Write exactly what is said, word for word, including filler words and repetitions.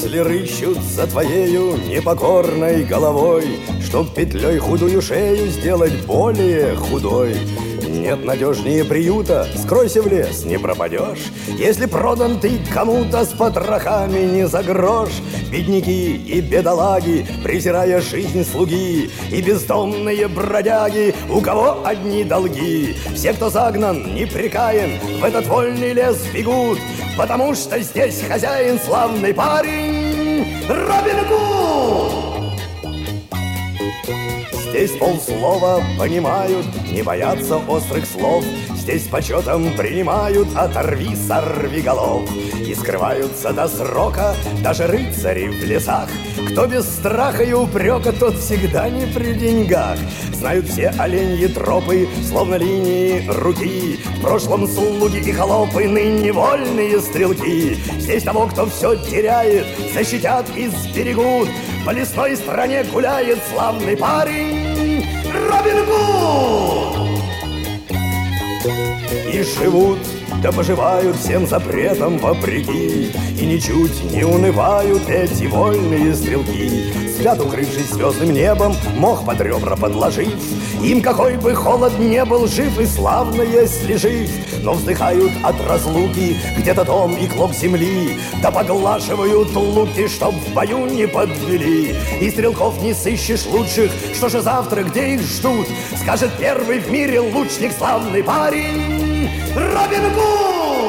мысли рыщут за твоею непокорной головой, чтоб петлей худую шею сделать более худой. Нет надежнее приюта, скройся в лес, не пропадешь. Если продан ты кому-то с потрохами не за грош. Бедняки и бедолаги, презирая жизнь слуги, и бездомные бродяги, у кого одни долги. Все, кто загнан, непрекаен, в этот вольный лес бегут, потому что здесь хозяин славный парень Робин Гуд. Здесь полслова понимают, не боятся острых слов. Здесь с почетом принимают оторви, сорви голов. И скрываются до срока даже рыцари в лесах. Кто без страха и упрека, тот всегда не при деньгах. Знают все оленьи тропы, словно линии руки. В прошлом слуги и холопы, ныне вольные стрелки. Здесь того, кто все теряет, защитят и сберегут. По лесной стране гуляет славный парень Робин Гуд. И живут, да поживают всем запретам вопреки, и ничуть не унывают эти вольные стрелки. Спят, укрывшись звездным небом, мох под ребра подложив. Им какой бы холод не был, жив и славно, если жив. Но вздыхают от разлуки где-то дом и клок земли, да поглаживают луки, чтоб в бою не подвели. И стрелков не сыщешь лучших, что же завтра, где их ждут, скажет первый в мире лучник, славный парень Робин Гуд.